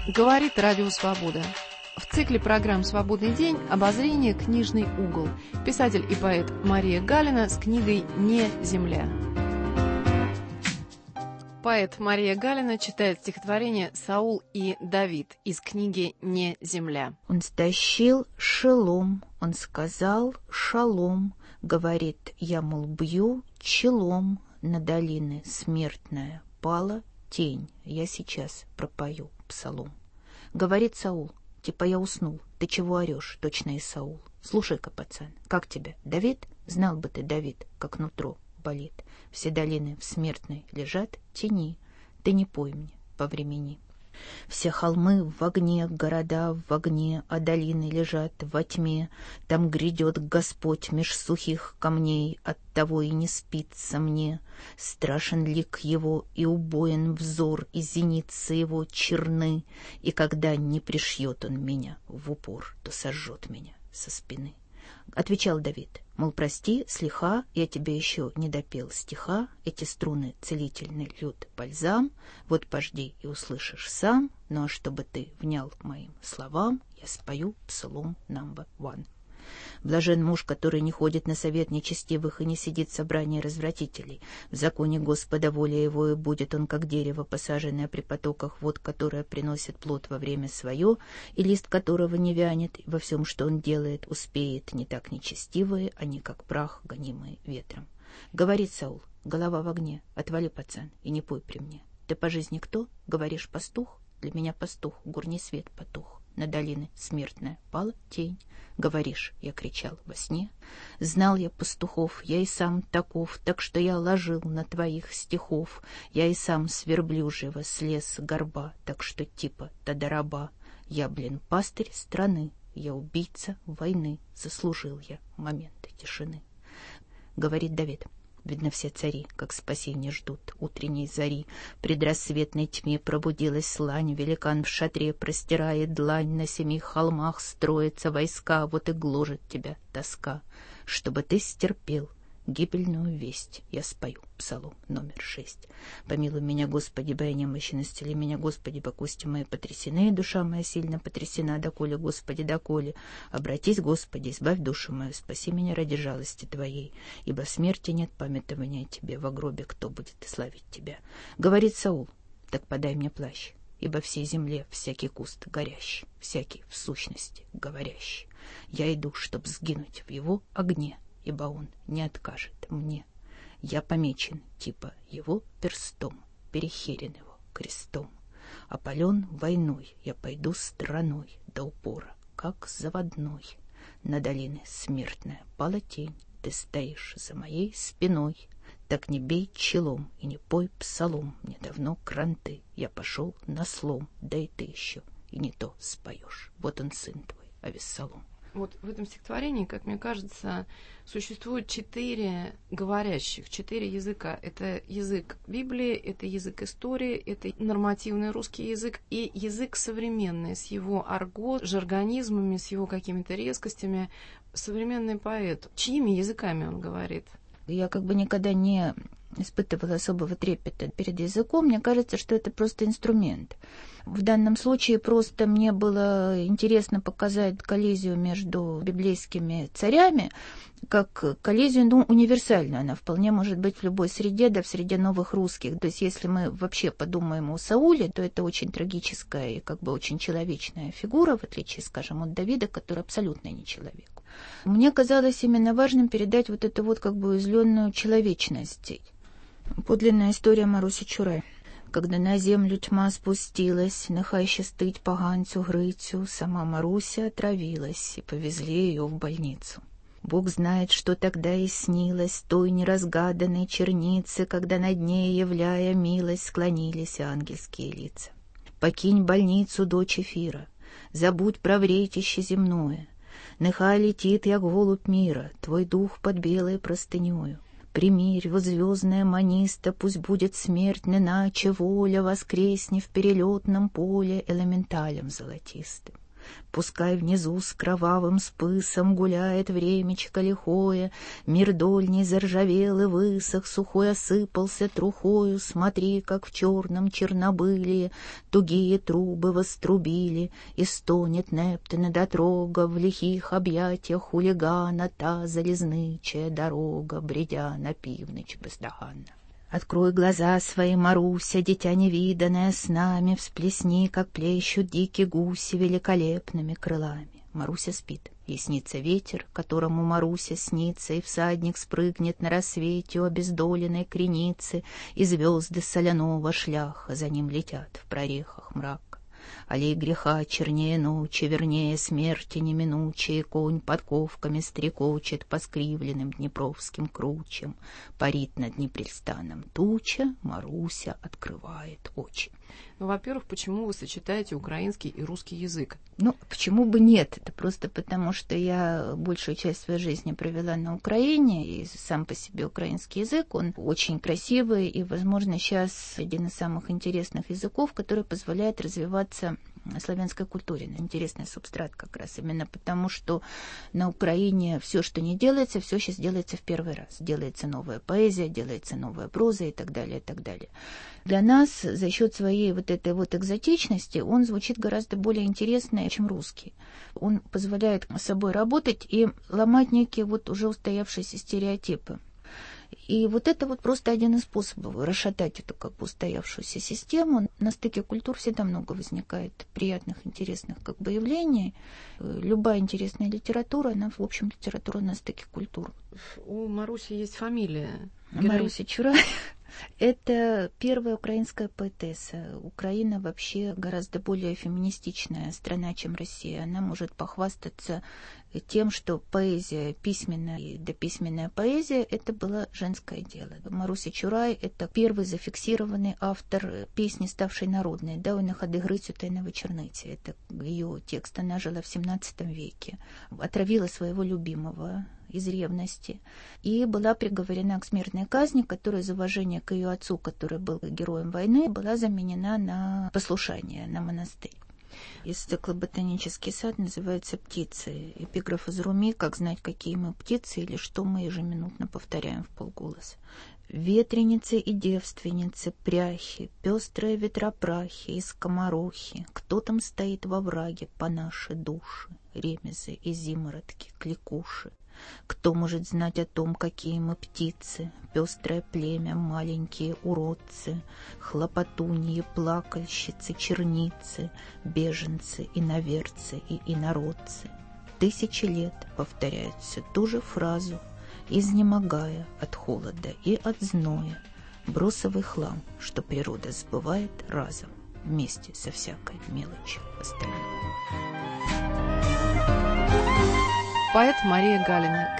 Говорит Радио Свобода. В цикле программ «Свободный день» обозрение «Книжный угол». Писатель и поэт Мария Галина с книгой «Не земля». Поэт Мария Галина читает стихотворение «Саул и Давид» из книги «Не земля». Он стащил шелом, он сказал шалом, говорит, я, мол, бью челом на долины смертная пала тень. Я сейчас пропою псалом. Говорит Саул, типа я уснул, ты чего орешь, точно и Саул. Слушай-ка, пацан, как тебя, Давид? Знал бы ты, Давид, как нутро болит. Все долины в смертной лежат тени. Ты не пой мне по времени. Все холмы в огне, города в огне, а долины лежат во тьме. Там грядет Господь меж сухих камней, оттого и не спится мне. Страшен лик его, и убоен взор, и зеницы его черны, и когда не пришьет он меня в упор, то сожжет меня со спины. Отвечал Давид, мол, прости, слиха, я тебе еще не допел стиха, эти струны целительный льют бальзам, вот пожди и услышишь сам, ну а чтобы ты внял моим словам, я спою псалом No. 1. Блажен муж, который не ходит на совет нечестивых и не сидит в собрании развратителей. В законе Господа воля его, и будет он, как дерево, посаженное при потоках вод, которое приносит плод во время свое, и лист которого не вянет, и во всем, что он делает, успеет. Не так нечестивые, они, как прах, гонимые ветром. Говорит Саул, голова в огне, отвали, пацан, и не пой при мне. Ты по жизни кто? Говоришь, пастух? Для меня пастух, горний свет потух. На долины смертная пала тень. Говоришь, я кричал во сне. Знал я пастухов, я и сам таков, так что я ложил на твоих стихов. Я и сам с верблюжьего слез с горба, так что типа Тодораба. Я, пастырь страны, я убийца войны, заслужил я моменты тишины. Говорит Давид. Видно, все цари, как спасение ждут утренней зари. Предрассветной тьме пробудилась слань, великан в шатре простирает длань, на 7 холмах строятся войска, вот и гложет тебя тоска. Чтобы ты стерпел гибельную весть, я спою псалом No. 6. Помилуй меня, Господи, бо я немощен, исцели меня, Господи, бо кости мои потрясены, и душа моя сильно потрясена, доколе, Господи, доколе. Обратись, Господи, избавь душу мою, спаси меня ради жалости Твоей, ибо в смерти нет памятования Тебе, во гробе кто будет славить Тебя. Говорит Саул, так подай мне плащ, ибо всей земле всякий куст горящий, всякий в сущности говорящий. Я иду, чтоб сгинуть в его огне, ибо он не откажет мне. Я помечен типа его перстом, перехерен его крестом. Опален войной, я пойду страной до упора, как заводной. На долины смертная пала тень, ты стоишь за моей спиной. Так не бей челом и не пой псалом, мне давно кранты, я пошел на слом, да и ты еще и не то споешь. Вот он, сын твой, Авессалом. Вот в этом стихотворении, как мне кажется, существует 4 говорящих, 4 языка. Это язык Библии, это язык истории, это нормативный русский язык и язык современный, с его арго, жаргонизмами, с его какими-то резкостями. Современный поэт. Чьими языками он говорит? Я никогда не испытывала особого трепета перед языком. Мне кажется, что это просто инструмент. В данном случае просто мне было интересно показать коллизию между библейскими царями, как коллизию, универсальную. Она вполне может быть в любой среде, да в среде новых русских. То есть если мы вообще подумаем о Сауле, то это очень трагическая и очень человечная фигура, в отличие, скажем, от Давида, который абсолютно не человек. Мне казалось именно важным передать вот эту уязвленную человечность. Подлинная история Маруси Чурай. Когда на землю тьма спустилась, нехай стыть поганцю Грицю, сама Маруся отравилась, и повезли ее в больницу. Бог знает, что тогда и снилось той неразгаданной чернице, когда над ней, являя милость, склонились ангельские лица. Покинь больницу, дочь эфира, забудь про вретище земное, нехай летит, як голубь мира, твой дух под белой простынею. Примирь, возвездная маниста, пусть будет смерть, иначе воля воскресни в перелетном поле элементалем золотистым. Пускай внизу с кровавым спысом гуляет времечко лихое, мир дольний заржавел и высох, сухой осыпался трухою. Смотри, как в черном Чернобылии тугие трубы вострубили, и стонет Нептуна дотрога в лихих объятиях хулигана та залезнычая дорога, бредя на північ бездоганно. Открой глаза свои, Маруся, дитя невиданное, с нами всплесни, как плещут дикие гуси великолепными крылами. Маруся спит. Ей снится ветер, которому Маруся снится, и всадник спрыгнет на рассвете у обездоленной креницы, и звезды соляного шляха за ним летят в прорехах мрака. Аллей греха чернее ночи, вернее смерти неминучей, конь подковками стрекочет по скривленным днепровским кручам, парит над непрестанным туча, Маруся открывает очи. Ну, во-первых, почему вы сочетаете украинский и русский язык? Ну, почему бы нет? Это просто потому, что я большую часть своей жизни провела на Украине, и сам по себе украинский язык, он очень красивый, и, возможно, сейчас один из самых интересных языков, который позволяет развиваться славянской культуре. Интересный субстрат как раз именно потому, что на Украине все, что не делается, все сейчас делается в первый раз. Делается новая поэзия, делается новая проза и так далее, и так далее. Для нас за счет своей вот этой вот экзотичности он звучит гораздо более интересно, чем русский. Он позволяет с собой работать и ломать некие вот уже устоявшиеся стереотипы. И вот это вот просто один из способов расшатать эту как бы устоявшуюся систему. На стыке культур всегда много возникает приятных, интересных как бы явлений. Любая интересная литература, она, в общем, литература на стыке культур. У Маруси есть фамилия. Маруся Чурай. Это первая украинская поэтесса. Украина вообще гораздо более феминистичная страна, чем Россия. Она может похвастаться тем, что поэзия письменная и дописьменная поэзия – это было женское дело. Маруся Чурай – это первый зафиксированный автор песни, ставшей народной. Да, «Ой, ходыгрицю та й на вечерниці». Это ее текст. Она жила в XVII веке. Отравила своего любимого из ревности, и была приговорена к смертной казни, которая из уважения к ее отцу, который был героем войны, была заменена на послушание, на монастырь. Из цикла «Ботанический сад» называется «Птицы». Эпиграф из Руми «Как знать, какие мы птицы» или «Что мы» ежеминутно повторяем вполголоса. Ветреницы и девственницы, пряхи, пестрые ветропрахи и скоморохи, кто там стоит во враге по нашей души, ремезы и зимородки, кликуши. Кто может знать о том, какие мы птицы, пестрое племя, маленькие уродцы, хлопотуньи, плакальщицы, черницы, беженцы, иноверцы и инородцы. 1000 лет повторяют всю ту же фразу, изнемогая от холода и от зноя, бросовый хлам, что природа сбывает разом, вместе со всякой мелочью остальной. Поэт Мария Галина.